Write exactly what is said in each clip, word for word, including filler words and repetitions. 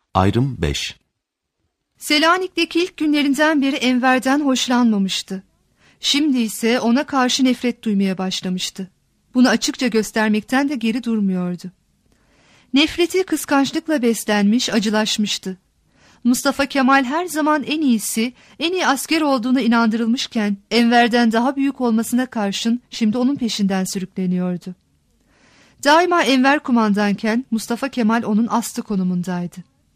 Ayrım beş. Selanik'teki ilk günlerinden beri Enver'den hoşlanmamıştı. Şimdi ise ona karşı nefret duymaya başlamıştı. Bunu açıkça göstermekten de geri durmuyordu. Nefreti kıskançlıkla beslenmiş, acılaşmıştı. Mustafa Kemal her zaman en iyisi, en iyi asker olduğuna inandırılmışken Enver'den daha büyük olmasına karşın şimdi onun peşinden sürükleniyordu. Daima Enver kumandanken Mustafa Kemal onun astı konumundaydı.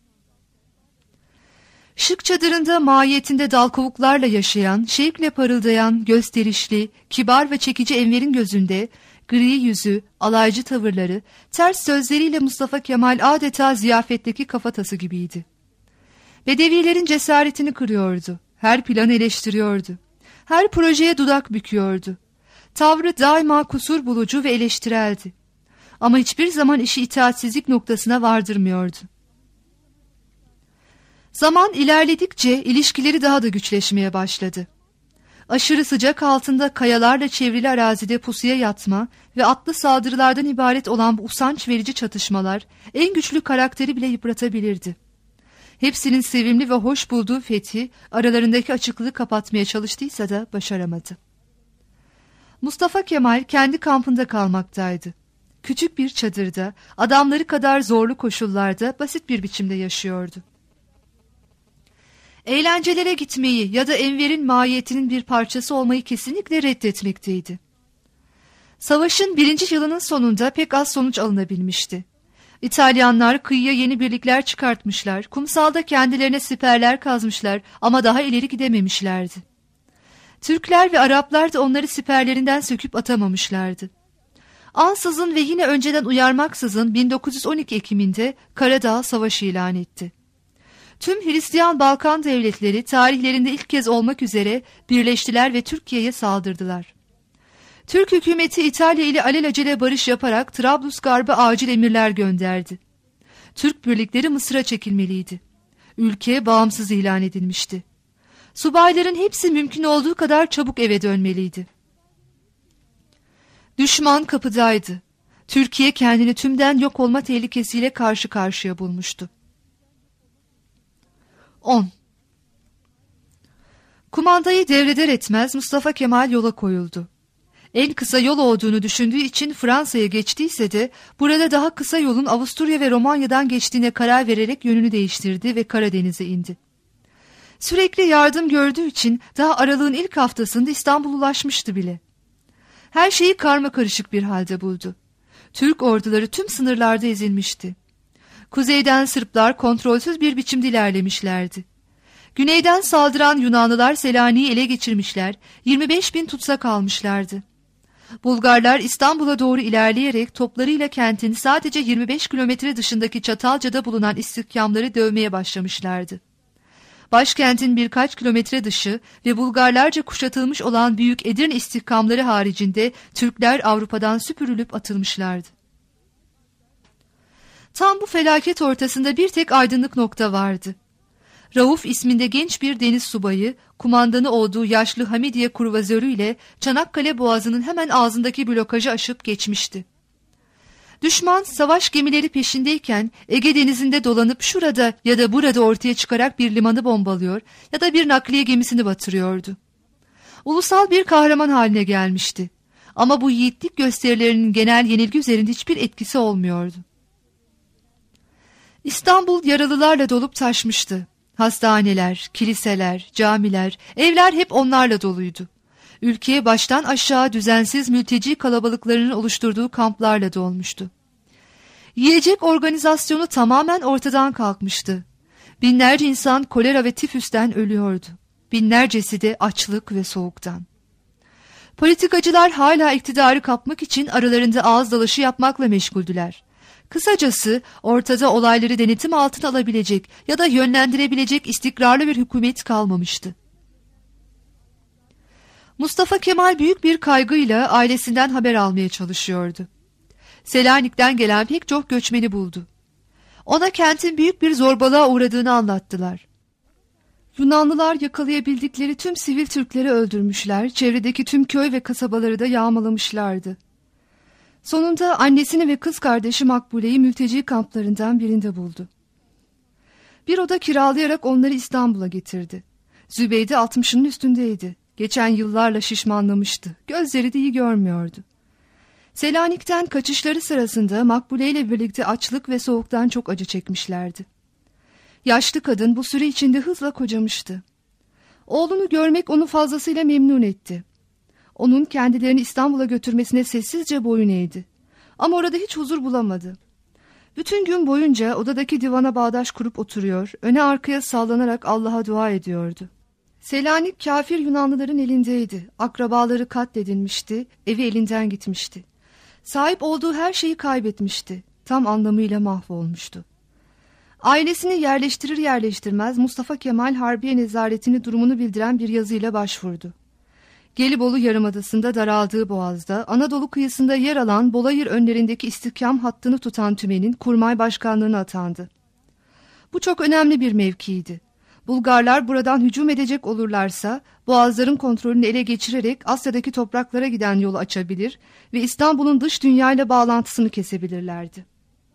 Şık çadırında mahiyetinde dal kovuklarla yaşayan, şevkle parıldayan, gösterişli, kibar ve çekici Enver'in gözünde gri yüzü, alaycı tavırları, ters sözleriyle Mustafa Kemal adeta ziyafetteki kafatası gibiydi. Bedevilerin cesaretini kırıyordu, her planı eleştiriyordu, her projeye dudak büküyordu. Tavrı daima kusur bulucu ve eleştireldi. Ama hiçbir zaman işi itaatsizlik noktasına vardırmıyordu. Zaman ilerledikçe ilişkileri daha da güçleşmeye başladı. Aşırı sıcak altında kayalarla çevrili arazide pusuya yatma ve atlı saldırılardan ibaret olan bu usanç verici çatışmalar en güçlü karakteri bile yıpratabilirdi. Hepsinin sevimli ve hoş bulduğu fethi aralarındaki açıklığı kapatmaya çalıştıysa da başaramadı. Mustafa Kemal kendi kampında kalmaktaydı. Küçük bir çadırda, adamları kadar zorlu koşullarda basit bir biçimde yaşıyordu. Eğlencelere gitmeyi ya da Enver'in mahiyetinin bir parçası olmayı kesinlikle reddetmekteydi. Savaşın birinci yılının sonunda pek az sonuç alınabilmişti. İtalyanlar kıyıya yeni birlikler çıkartmışlar, kumsalda kendilerine siperler kazmışlar ama daha ileri gidememişlerdi. Türkler ve Araplar da onları siperlerinden söküp atamamışlardı. Ansızın ve yine önceden uyarmaksızın bin dokuz yüz on iki Ekim'inde Karadağ Savaşı ilan etti. Tüm Hristiyan Balkan devletleri tarihlerinde ilk kez olmak üzere birleştiler ve Türkiye'ye saldırdılar. Türk hükümeti İtalya ile alelacele barış yaparak Trablusgarp'a acil emirler gönderdi. Türk birlikleri Mısır'a çekilmeliydi. Ülke bağımsız ilan edilmişti. Subayların hepsi mümkün olduğu kadar çabuk eve dönmeliydi. Düşman kapıdaydı. Türkiye kendini tümden yok olma tehlikesiyle karşı karşıya bulmuştu. on. Kumandayı devreder etmez Mustafa Kemal yola koyuldu. En kısa yol olduğunu düşündüğü için Fransa'ya geçtiyse de burada daha kısa yolun Avusturya ve Romanya'dan geçtiğine karar vererek yönünü değiştirdi ve Karadeniz'e indi. Sürekli yardım gördüğü için daha aralığın ilk haftasında İstanbul'a ulaşmıştı bile. Her şeyi karmakarışık bir halde buldu. Türk orduları tüm sınırlarda ezilmişti. Kuzeyden Sırplar kontrolsüz bir biçimde ilerlemişlerdi. Güneyden saldıran Yunanlılar Selanik'i ele geçirmişler, yirmi beş bin tutsak almışlardı. Bulgarlar İstanbul'a doğru ilerleyerek toplarıyla kentin sadece yirmi beş kilometre dışındaki Çatalca'da bulunan istihkamları dövmeye başlamışlardı. Başkentin birkaç kilometre dışı ve Bulgarlarca kuşatılmış olan büyük Edirne istihkamları haricinde Türkler Avrupa'dan süpürülüp atılmışlardı. Tam bu felaket ortasında bir tek aydınlık nokta vardı. Rauf isminde genç bir deniz subayı, kumandanı olduğu yaşlı Hamidiye kruvazörüyle Çanakkale Boğazı'nın hemen ağzındaki blokajı aşıp geçmişti. Düşman savaş gemileri peşindeyken Ege Denizi'nde dolanıp şurada ya da burada ortaya çıkarak bir limanı bombalıyor ya da bir nakliye gemisini batırıyordu. Ulusal bir kahraman haline gelmişti. Ama bu yiğitlik gösterilerinin genel yenilgi üzerinde hiçbir etkisi olmuyordu. İstanbul yaralılarla dolup taşmıştı. Hastaneler, kiliseler, camiler, evler hep onlarla doluydu. Ülkeye baştan aşağı düzensiz mülteci kalabalıklarının oluşturduğu kamplarla dolmuştu. Yiyecek organizasyonu tamamen ortadan kalkmıştı. Binlerce insan kolera ve tifüsten ölüyordu. Binlercesi de açlık ve soğuktan. Politikacılar hala iktidarı kapmak için aralarında ağız dalaşı yapmakla meşguldüler. Kısacası ortada olayları denetim altına alabilecek ya da yönlendirebilecek istikrarlı bir hükümet kalmamıştı. Mustafa Kemal büyük bir kaygıyla ailesinden haber almaya çalışıyordu. Selanik'ten gelen pek çok göçmeni buldu. Ona kentin büyük bir zorbalığa uğradığını anlattılar. Yunanlılar yakalayabildikleri tüm sivil Türkleri öldürmüşler, çevredeki tüm köy ve kasabaları da yağmalamışlardı. Sonunda annesini ve kız kardeşi Makbule'yi mülteci kamplarından birinde buldu. Bir oda kiralayarak onları İstanbul'a getirdi. Zübeyde altmışının üstündeydi. Geçen yıllarla şişmanlamıştı. Gözleri de iyi görmüyordu. Selanik'ten kaçışları sırasında Makbule ile birlikte açlık ve soğuktan çok acı çekmişlerdi. Yaşlı kadın bu süre içinde hızla kocamıştı. Oğlunu görmek onu fazlasıyla memnun etti. Onun kendilerini İstanbul'a götürmesine sessizce boyun eğdi. Ama orada hiç huzur bulamadı. Bütün gün boyunca odadaki divana bağdaş kurup oturuyor, öne arkaya sallanarak Allah'a dua ediyordu. Selanik kafir Yunanlıların elindeydi. Akrabaları katledilmişti, evi elinden gitmişti. Sahip olduğu her şeyi kaybetmişti. Tam anlamıyla mahvolmuştu. Ailesini yerleştirir yerleştirmez Mustafa Kemal Harbiye Nezaretini durumunu bildiren bir yazıyla başvurdu. Gelibolu Yarımadası'nda daraldığı boğazda, Anadolu kıyısında yer alan Bolayır önlerindeki istihkam hattını tutan tümenin kurmay başkanlığına atandı. Bu çok önemli bir mevkiydi. Bulgarlar buradan hücum edecek olurlarsa, boğazların kontrolünü ele geçirerek Asya'daki topraklara giden yolu açabilir ve İstanbul'un dış dünyayla bağlantısını kesebilirlerdi.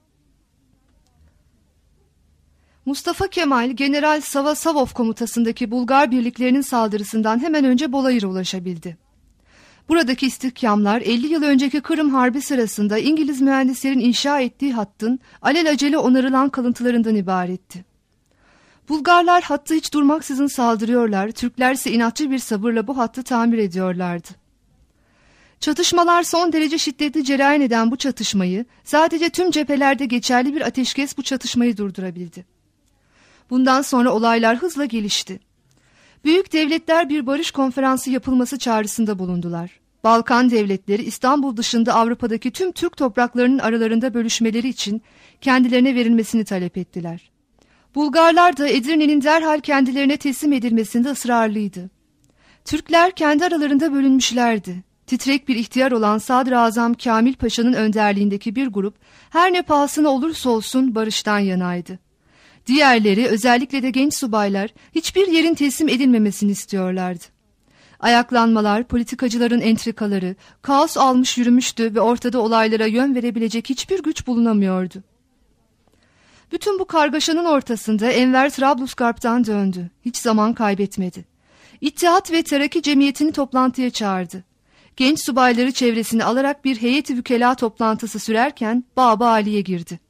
Mustafa Kemal, General Sava Savov komutasındaki Bulgar birliklerinin saldırısından hemen önce Bolayır'a ulaşabildi. Buradaki istihkamlar elli yıl önceki Kırım Harbi sırasında İngiliz mühendislerin inşa ettiği hattın alelacele onarılan kalıntılarından ibaretti. Bulgarlar hattı hiç durmaksızın saldırıyorlar, Türkler ise inatçı bir sabırla bu hattı tamir ediyorlardı. Çatışmalar son derece şiddetli cereyan eden bu çatışmayı, sadece tüm cephelerde geçerli bir ateşkes bu çatışmayı durdurabildi. Bundan sonra olaylar hızla gelişti. Büyük devletler bir barış konferansı yapılması çağrısında bulundular. Balkan devletleri İstanbul dışında Avrupa'daki tüm Türk topraklarının aralarında bölüşmeleri için kendilerine verilmesini talep ettiler. Bulgarlar da Edirne'nin derhal kendilerine teslim edilmesinde ısrarlıydı. Türkler kendi aralarında bölünmüşlerdi. Titrek bir ihtiyar olan Sadrazam Kamil Paşa'nın önderliğindeki bir grup her ne pahasına olursa olsun barıştan yanaydı. Diğerleri, özellikle de genç subaylar, hiçbir yerin teslim edilmemesini istiyorlardı. Ayaklanmalar, politikacıların entrikaları, kaos almış yürümüştü ve ortada olaylara yön verebilecek hiçbir güç bulunamıyordu. Bütün bu kargaşanın ortasında Enver Trablusgarp'tan döndü. Hiç zaman kaybetmedi. İttihat ve Terakki Cemiyeti'ni toplantıya çağırdı. Genç subayları çevresine alarak bir heyeti vükela toplantısı sürerken Bab-ı Ali'ye girdi.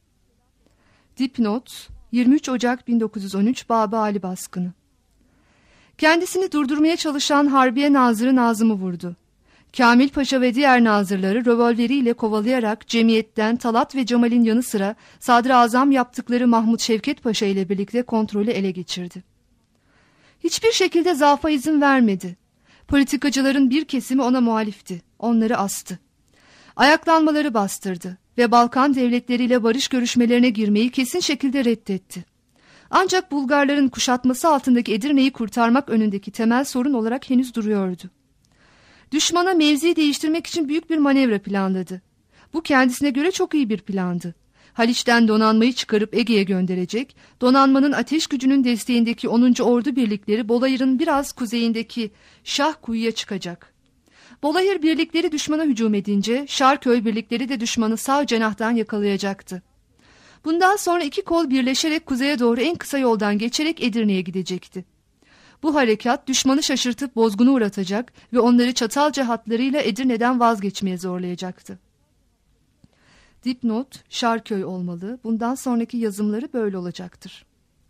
Dipnot: yirmi üç Ocak bin dokuz yüz on üç Bab-ı Ali baskını. Kendisini durdurmaya çalışan Harbiye Nazırı Nazım'ı vurdu. Kamil Paşa ve diğer nazırları revolveriyle kovalayarak cemiyetten Talat ve Cemal'in yanı sıra Sadrazam yaptıkları Mahmut Şevket Paşa ile birlikte kontrolü ele geçirdi. Hiçbir şekilde zaafa izin vermedi. Politikacıların bir kesimi ona muhalifti. Onları astı. Ayaklanmaları bastırdı ve Balkan devletleriyle barış görüşmelerine girmeyi kesin şekilde reddetti. Ancak Bulgarların kuşatması altındaki Edirne'yi kurtarmak önündeki temel sorun olarak henüz duruyordu. Düşmana mevzi değiştirmek için büyük bir manevra planladı. Bu kendisine göre çok iyi bir plandı. Haliç'ten donanmayı çıkarıp Ege'ye gönderecek, donanmanın ateş gücünün desteğindeki onuncu Ordu birlikleri Bolayır'ın biraz kuzeyindeki Şahkuyu'ya çıkacak. Bolayır birlikleri düşmana hücum edince Şarköy birlikleri de düşmanı sağ cenahtan yakalayacaktı. Bundan sonra iki kol birleşerek kuzeye doğru en kısa yoldan geçerek Edirne'ye gidecekti. Bu harekat düşmanı şaşırtıp bozguna uğratacak ve onları Çatalca hatlarıyla Edirne'den vazgeçmeye zorlayacaktı. Dipnot: Şarköy olmalı. Bundan sonraki yazımları böyle olacaktır.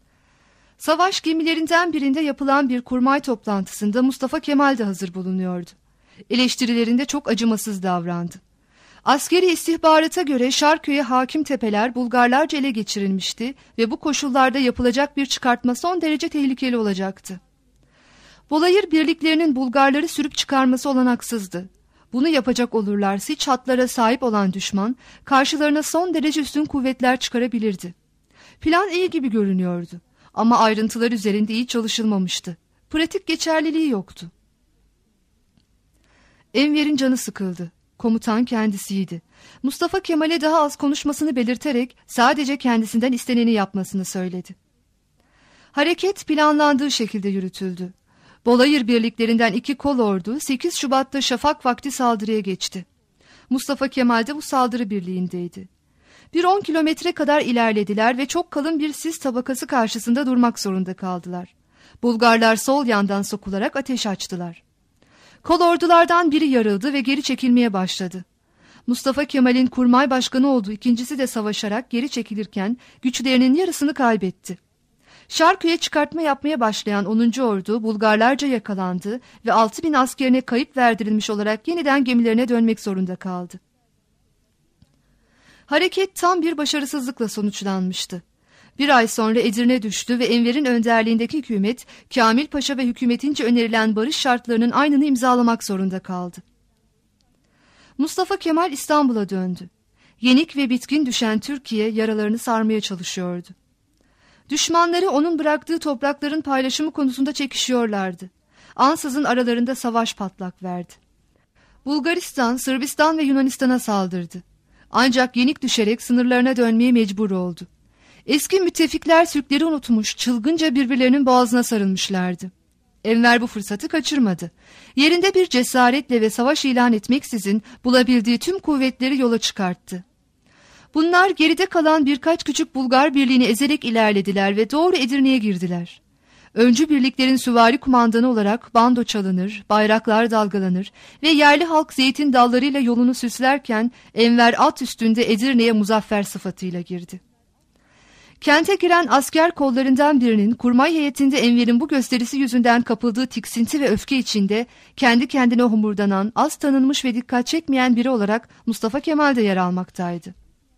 Savaş gemilerinden birinde yapılan bir kurmay toplantısında Mustafa Kemal de hazır bulunuyordu. Eleştirilerinde çok acımasız davrandı. Askeri istihbarata göre Şarköy'e hakim tepeler Bulgarlarca ele geçirilmişti ve bu koşullarda yapılacak bir çıkartma son derece tehlikeli olacaktı. Bolayır birliklerinin Bulgarları sürüp çıkarması olanaksızdı. Bunu yapacak olurlarsa hiç hatlara sahip olan düşman karşılarına son derece üstün kuvvetler çıkarabilirdi. Plan iyi gibi görünüyordu ama ayrıntılar üzerinde iyi çalışılmamıştı. Pratik geçerliliği yoktu. Enver'in canı sıkıldı. Komutan kendisiydi. Mustafa Kemal'e daha az konuşmasını belirterek sadece kendisinden isteneni yapmasını söyledi. Hareket planlandığı şekilde yürütüldü. Bolayır birliklerinden iki kol ordu sekiz Şubat'ta şafak vakti saldırıya geçti. Mustafa Kemal de bu saldırı birliğindeydi. Bir on kilometre kadar ilerlediler ve çok kalın bir sis tabakası karşısında durmak zorunda kaldılar. Bulgarlar sol yandan sokularak ateş açtılar. Kolordulardan biri yarıldı ve geri çekilmeye başladı. Mustafa Kemal'in kurmay başkanı olduğu ikincisi de savaşarak geri çekilirken güçlerinin yarısını kaybetti. Şarköy'e çıkartma yapmaya başlayan onuncu Ordu Bulgarlarca yakalandı ve altı bin askerine kayıp verdirilmiş olarak yeniden gemilerine dönmek zorunda kaldı. Hareket tam bir başarısızlıkla sonuçlanmıştı. Bir ay sonra Edirne düştü ve Enver'in önderliğindeki hükümet, Kamil Paşa ve hükümetince önerilen barış şartlarının aynını imzalamak zorunda kaldı. Mustafa Kemal İstanbul'a döndü. Yenik ve bitkin düşen Türkiye yaralarını sarmaya çalışıyordu. Düşmanları onun bıraktığı toprakların paylaşımı konusunda çekişiyorlardı. Ansızın aralarında savaş patlak verdi. Bulgaristan, Sırbistan ve Yunanistan'a saldırdı. Ancak yenik düşerek sınırlarına dönmeye mecbur oldu. Eski müttefikler Türkleri unutmuş, çılgınca birbirlerinin boğazına sarılmışlardı. Enver bu fırsatı kaçırmadı. Yerinde bir cesaretle ve savaş ilan etmeksizin bulabildiği tüm kuvvetleri yola çıkarttı. Bunlar geride kalan birkaç küçük Bulgar birliğini ezerek ilerlediler ve doğru Edirne'ye girdiler. Öncü birliklerin süvari kumandanı olarak bando çalınır, bayraklar dalgalanır ve yerli halk zeytin dallarıyla yolunu süslerken Enver at üstünde Edirne'ye muzaffer sıfatıyla girdi. Kente giren asker kollarından birinin kurmay heyetinde Enver'in bu gösterisi yüzünden kapıldığı tiksinti ve öfke içinde kendi kendine homurdanan, az tanınmış ve dikkat çekmeyen biri olarak Mustafa Kemal de yer almaktaydı.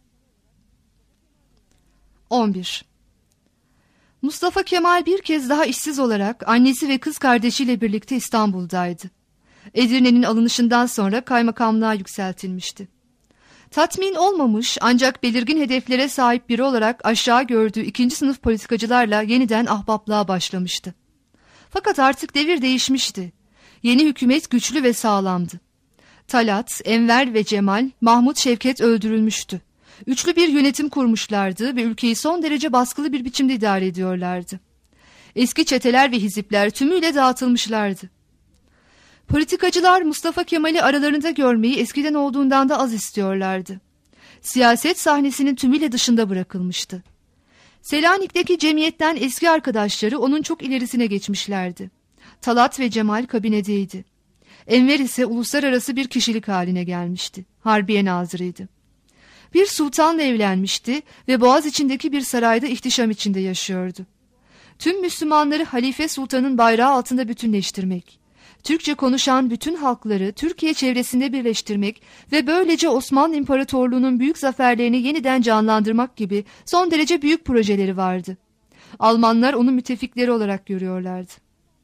on bir. Mustafa Kemal bir kez daha işsiz olarak annesi ve kız kardeşiyle birlikte İstanbul'daydı. Edirne'nin alınışından sonra kaymakamlığa yükseltilmişti. Tatmin olmamış ancak belirgin hedeflere sahip biri olarak aşağı gördüğü ikinci sınıf politikacılarla yeniden ahbaplığa başlamıştı. Fakat artık devir değişmişti. Yeni hükümet güçlü ve sağlamdı. Talat, Enver ve Cemal, Mahmut Şevket öldürülmüştü. Üçlü bir yönetim kurmuşlardı ve ülkeyi son derece baskılı bir biçimde idare ediyorlardı. Eski çeteler ve hizipler tümüyle dağıtılmışlardı. Politikacılar Mustafa Kemal'i aralarında görmeyi eskiden olduğundan da az istiyorlardı. Siyaset sahnesinin tümüyle dışında bırakılmıştı. Selanik'teki cemiyetten eski arkadaşları onun çok ilerisine geçmişlerdi. Talat ve Cemal kabinedeydi. Enver ise uluslararası bir kişilik haline gelmişti. Harbiye nazırıydı. Bir sultanla evlenmişti ve Boğaziçi'ndeki bir sarayda ihtişam içinde yaşıyordu. Tüm Müslümanları Halife Sultan'ın bayrağı altında bütünleştirmek, Türkçe konuşan bütün halkları Türkiye çevresinde birleştirmek ve böylece Osmanlı İmparatorluğu'nun büyük zaferlerini yeniden canlandırmak gibi son derece büyük projeleri vardı. Almanlar onu müttefikleri olarak görüyorlardı.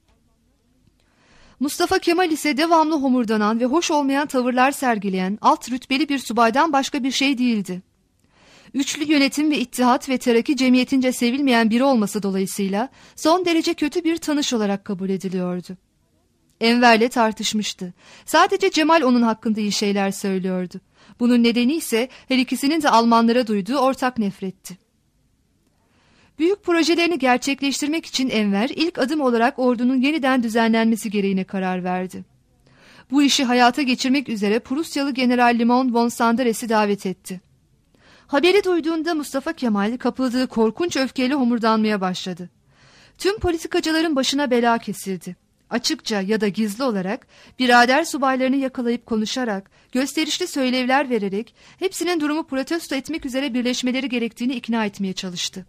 Mustafa Kemal ise devamlı homurdanan ve hoş olmayan tavırlar sergileyen alt rütbeli bir subaydan başka bir şey değildi. Üçlü yönetim ve ittihat ve terakki cemiyetince sevilmeyen biri olması dolayısıyla son derece kötü bir tanış olarak kabul ediliyordu. Enver'le tartışmıştı. Sadece Cemal onun hakkında iyi şeyler söylüyordu. Bunun nedeni ise her ikisinin de Almanlara duyduğu ortak nefretti. Büyük projelerini gerçekleştirmek için Enver ilk adım olarak ordunun yeniden düzenlenmesi gereğine karar verdi. Bu işi hayata geçirmek üzere Prusyalı General Limon von Sanderes'i davet etti. Haberi duyduğunda Mustafa Kemal kapıldığı korkunç öfkeyle homurdanmaya başladı. Tüm politikacıların başına bela kesildi. Açıkça ya da gizli olarak birader subaylarını yakalayıp konuşarak, gösterişli söylevler vererek hepsinin durumu protesto etmek üzere birleşmeleri gerektiğini ikna etmeye çalıştı.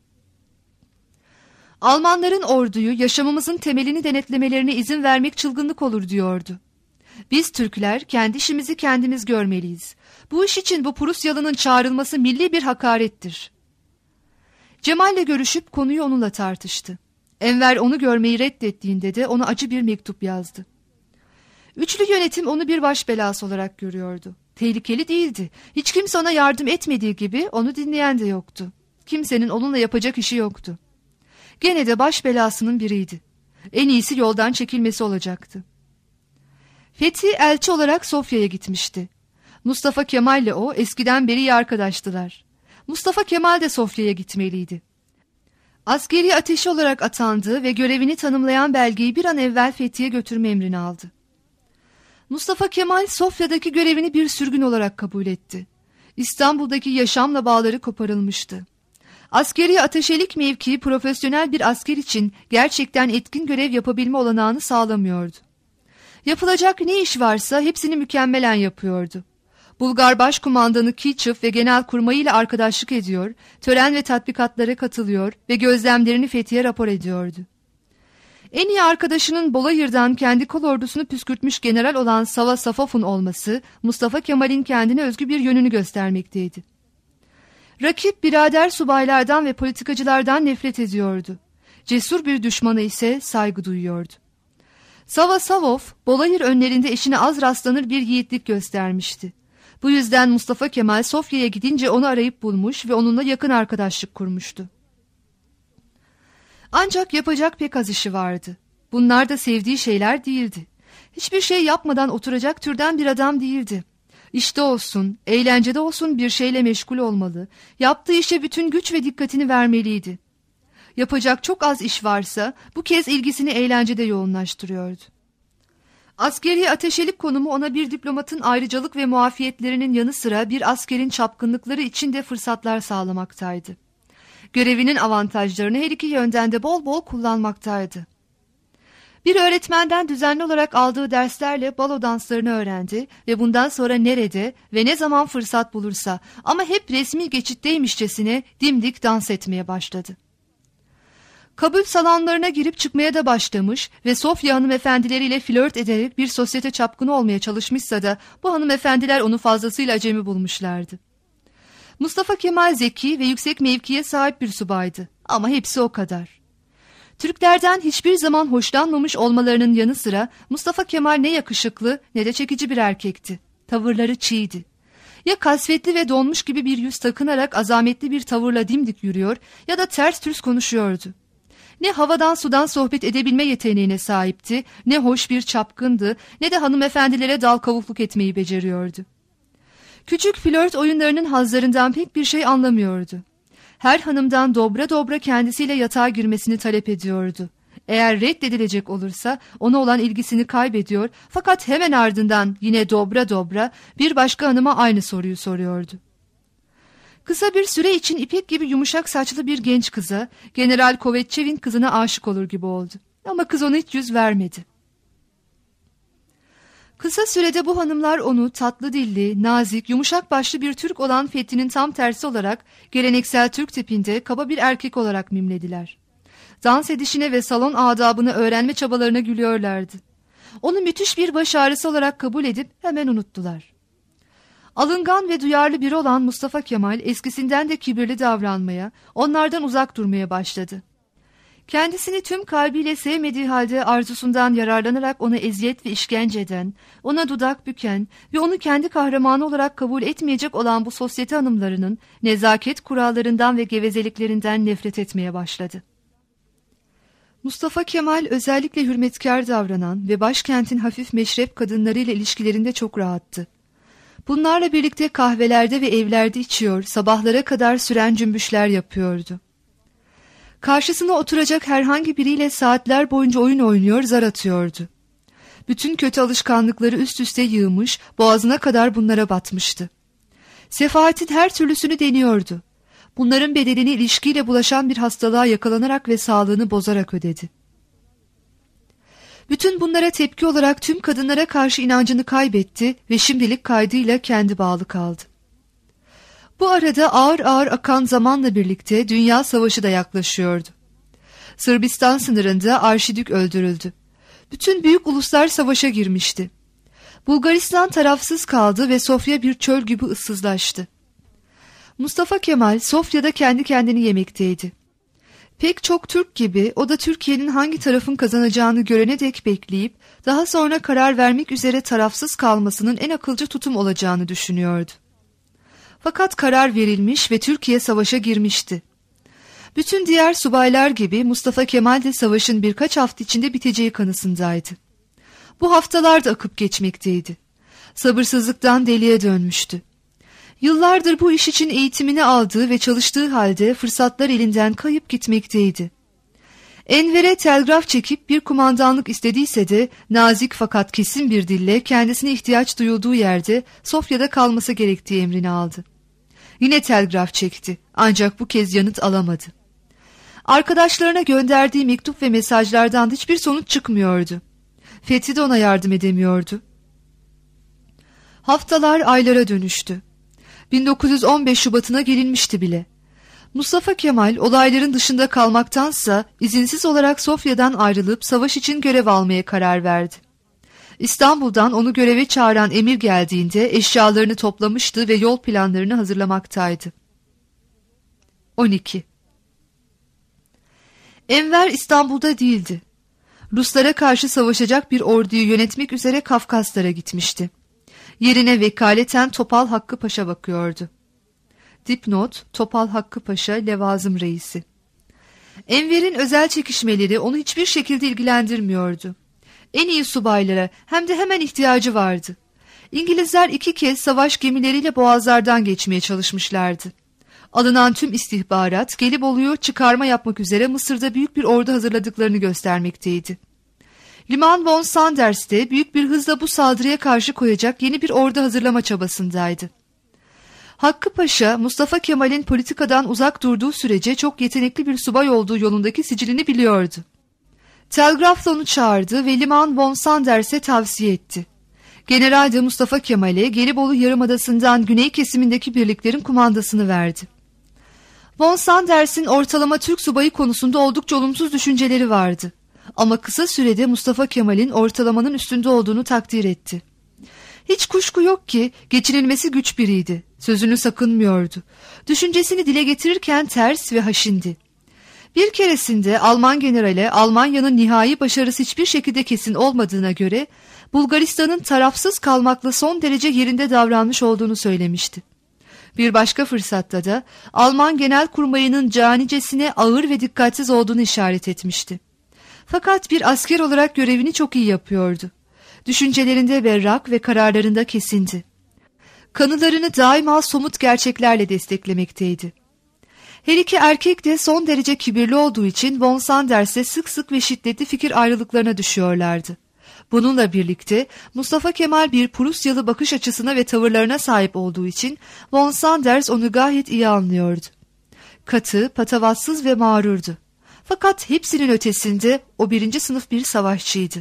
Almanların orduyu yaşamımızın temelini denetlemelerine izin vermek çılgınlık olur diyordu. Biz Türkler kendi işimizi kendimiz görmeliyiz. Bu iş için bu Prusyalının çağrılması milli bir hakarettir. Cemal'le görüşüp konuyu onunla tartıştı. Enver onu görmeyi reddettiğinde de ona acı bir mektup yazdı. Üçlü yönetim onu bir baş belası olarak görüyordu. Tehlikeli değildi. Hiç kimse ona yardım etmediği gibi onu dinleyen de yoktu. Kimsenin onunla yapacak işi yoktu. Gene de baş belasının biriydi. En iyisi yoldan çekilmesi olacaktı. Fethi elçi olarak Sofya'ya gitmişti. Mustafa Kemal ile o eskiden beri iyi arkadaştılar. Mustafa Kemal de Sofya'ya gitmeliydi. Askeri ateşi olarak atandı ve görevini tanımlayan belgeyi bir an evvel Fethi'ye götürme emrini aldı. Mustafa Kemal Sofya'daki görevini bir sürgün olarak kabul etti. İstanbul'daki yaşamla bağları koparılmıştı. Askeri ateşelik mevkii profesyonel bir asker için gerçekten etkin görev yapabilme olanağını sağlamıyordu. Yapılacak ne iş varsa hepsini mükemmelen yapıyordu. Bulgar Başkumandanı Kiçev ve Genelkurmay ile arkadaşlık ediyor, tören ve tatbikatlara katılıyor ve gözlemlerini Fethiye rapor ediyordu. En iyi arkadaşının Bolayır'dan kendi kol ordusunu püskürtmüş general olan Sava Safof'un olması, Mustafa Kemal'in kendine özgü bir yönünü göstermekteydi. Rakip birader subaylardan ve politikacılardan nefret ediyordu. Cesur bir düşmana ise saygı duyuyordu. Sava Savof, Bolayır önlerinde eşine az rastlanır bir yiğitlik göstermişti. Bu yüzden Mustafa Kemal Sofya'ya gidince onu arayıp bulmuş ve onunla yakın arkadaşlık kurmuştu. Ancak yapacak pek az işi vardı. Bunlar da sevdiği şeyler değildi. Hiçbir şey yapmadan oturacak türden bir adam değildi. İşte olsun, eğlencede olsun bir şeyle meşgul olmalı, yaptığı işe bütün güç ve dikkatini vermeliydi. Yapacak çok az iş varsa bu kez ilgisini eğlencede yoğunlaştırıyordu. Askeri ateşelik konumu ona bir diplomatın ayrıcalık ve muafiyetlerinin yanı sıra bir askerin çapkınlıkları için de fırsatlar sağlamaktaydı. Görevinin avantajlarını her iki yönden de bol bol kullanmaktaydı. Bir öğretmenden düzenli olarak aldığı derslerle balo danslarını öğrendi ve bundan sonra nerede ve ne zaman fırsat bulursa ama hep resmi geçitteymişçesine dimdik dans etmeye başladı. Kabul salonlarına girip çıkmaya da başlamış ve Sofya hanımefendileriyle flört ederek bir sosyete çapkını olmaya çalışmışsa da bu hanımefendiler onu fazlasıyla acemi bulmuşlardı. Mustafa Kemal zeki ve yüksek mevkiye sahip bir subaydı ama hepsi o kadar. Türklerden hiçbir zaman hoşlanmamış olmalarının yanı sıra Mustafa Kemal ne yakışıklı ne de çekici bir erkekti. Tavırları çiğdi. Ya kasvetli ve donmuş gibi bir yüz takınarak azametli bir tavırla dimdik yürüyor ya da ters türs konuşuyordu. Ne havadan sudan sohbet edebilme yeteneğine sahipti, ne hoş bir çapkındı, ne de hanımefendilere dal kavukluk etmeyi beceriyordu. Küçük flört oyunlarının hazlarından pek bir şey anlamıyordu. Her hanımdan dobra dobra kendisiyle yatağa girmesini talep ediyordu. Eğer reddedilecek olursa ona olan ilgisini kaybediyor fakat hemen ardından yine dobra dobra bir başka hanıma aynı soruyu soruyordu. Kısa bir süre için İpek gibi yumuşak saçlı bir genç kıza, General Kovetçev'in kızına aşık olur gibi oldu. Ama kız ona hiç yüz vermedi. Kısa sürede bu hanımlar onu tatlı dilli, nazik, yumuşak başlı bir Türk olan Fethi'nin tam tersi olarak geleneksel Türk tipinde kaba bir erkek olarak mimlediler. Dans edişine ve salon adabını öğrenme çabalarına gülüyorlardı. Onu müthiş bir baş ağrısı olarak kabul edip hemen unuttular. Alıngan ve duyarlı biri olan Mustafa Kemal eskisinden de kibirli davranmaya, onlardan uzak durmaya başladı. Kendisini tüm kalbiyle sevmediği halde arzusundan yararlanarak ona eziyet ve işkence eden, ona dudak büken ve onu kendi kahramanı olarak kabul etmeyecek olan bu sosyete hanımlarının nezaket kurallarından ve gevezeliklerinden nefret etmeye başladı. Mustafa Kemal özellikle hürmetkar davranan ve başkentin hafif meşrep kadınlarıyla ilişkilerinde çok rahattı. Bunlarla birlikte kahvelerde ve evlerde içiyor, sabahlara kadar süren cümbüşler yapıyordu. Karşısına oturacak herhangi biriyle saatler boyunca oyun oynuyor, zar atıyordu. Bütün kötü alışkanlıkları üst üste yığmış, boğazına kadar bunlara batmıştı. Sefahatin her türlüsünü deniyordu. Bunların bedelini ilişkiyle bulaşan bir hastalığa yakalanarak ve sağlığını bozarak ödedi. Bütün bunlara tepki olarak tüm kadınlara karşı inancını kaybetti ve şimdilik kaydıyla kendi bağlı kaldı. Bu arada ağır ağır akan zamanla birlikte Dünya Savaşı da yaklaşıyordu. Sırbistan sınırında Arşidük öldürüldü. Bütün büyük uluslar savaşa girmişti. Bulgaristan tarafsız kaldı ve Sofya bir çöl gibi ıssızlaştı. Mustafa Kemal Sofya'da kendi kendini yemekteydi. Pek çok Türk gibi o da Türkiye'nin hangi tarafın kazanacağını görene dek bekleyip daha sonra karar vermek üzere tarafsız kalmasının en akılcı tutum olacağını düşünüyordu. Fakat karar verilmiş ve Türkiye savaşa girmişti. Bütün diğer subaylar gibi Mustafa Kemal de savaşın birkaç hafta içinde biteceği kanısındaydı. Bu haftalar da akıp geçmekteydi. Sabırsızlıktan deliye dönmüştü. Yıllardır bu iş için eğitimini aldığı ve çalıştığı halde fırsatlar elinden kayıp gitmekteydi. Enver'e telgraf çekip bir kumandanlık istediyse de nazik fakat kesin bir dille kendisine ihtiyaç duyulduğu yerde Sofya'da kalması gerektiği emrini aldı. Yine telgraf çekti, ancak bu kez yanıt alamadı. Arkadaşlarına gönderdiği mektup ve mesajlardan hiçbir sonuç çıkmıyordu. Fethi de ona yardım edemiyordu. Haftalar aylara dönüştü. bin dokuz yüz on beş Şubat'ına gelinmişti bile. Mustafa Kemal olayların dışında kalmaktansa izinsiz olarak Sofya'dan ayrılıp savaş için görev almaya karar verdi. İstanbul'dan onu göreve çağıran emir geldiğinde eşyalarını toplamıştı ve yol planlarını hazırlamaktaydı. on iki. Enver İstanbul'da değildi. Ruslara karşı savaşacak bir orduyu yönetmek üzere Kafkaslara gitmişti. Yerine vekaleten Topal Hakkı Paşa bakıyordu. Dipnot: Topal Hakkı Paşa, Levazım Reisi. Enver'in özel çekişmeleri onu hiçbir şekilde ilgilendirmiyordu. En iyi subaylara hem de hemen ihtiyacı vardı. İngilizler iki kez savaş gemileriyle boğazlardan geçmeye çalışmışlardı. Alınan tüm istihbarat Gelibolu'yu çıkarma yapmak üzere Mısır'da büyük bir ordu hazırladıklarını göstermekteydi. Liman von Sanders de büyük bir hızla bu saldırıya karşı koyacak yeni bir ordu hazırlama çabasındaydı. Hakkı Paşa, Mustafa Kemal'in politikadan uzak durduğu sürece çok yetenekli bir subay olduğu yolundaki sicilini biliyordu. Telgrafla onu çağırdı ve Liman von Sanders'e tavsiye etti. General de Mustafa Kemal'e Gelibolu Yarımadası'ndan güney kesimindeki birliklerin kumandasını verdi. Von Sanders'in ortalama Türk subayı konusunda oldukça olumsuz düşünceleri vardı. Ama kısa sürede Mustafa Kemal'in ortalamanın üstünde olduğunu takdir etti. Hiç kuşku yok ki geçinilmesi güç biriydi. Sözünü sakınmıyordu. Düşüncesini dile getirirken ters ve haşindi. Bir keresinde Alman generale Almanya'nın nihai başarısı hiçbir şekilde kesin olmadığına göre Bulgaristan'ın tarafsız kalmakla son derece yerinde davranmış olduğunu söylemişti. Bir başka fırsatta da Alman genelkurmayının canicesine ağır ve dikkatsiz olduğunu işaret etmişti. Fakat bir asker olarak görevini çok iyi yapıyordu. Düşüncelerinde berrak ve kararlarında kesindi. Kanılarını daima somut gerçeklerle desteklemekteydi. Her iki erkek de son derece kibirli olduğu için von Sanders'e sık sık ve şiddetli fikir ayrılıklarına düşüyorlardı. Bununla birlikte Mustafa Kemal bir Prusyalı bakış açısına ve tavırlarına sahip olduğu için von Sanders onu gayet iyi anlıyordu. Katı, patavatsız ve mağrurdu. Fakat hepsinin ötesinde o birinci sınıf bir savaşçıydı.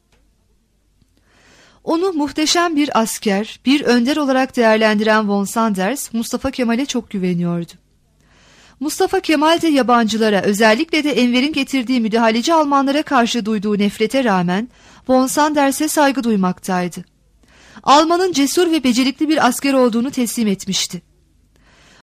Onu muhteşem bir asker, bir önder olarak değerlendiren von Sanders, Mustafa Kemal'e çok güveniyordu. Mustafa Kemal de yabancılara, özellikle de Enver'in getirdiği müdahaleci Almanlara karşı duyduğu nefrete rağmen von Sanders'e saygı duymaktaydı. Alman'ın cesur ve becerikli bir asker olduğunu teslim etmişti.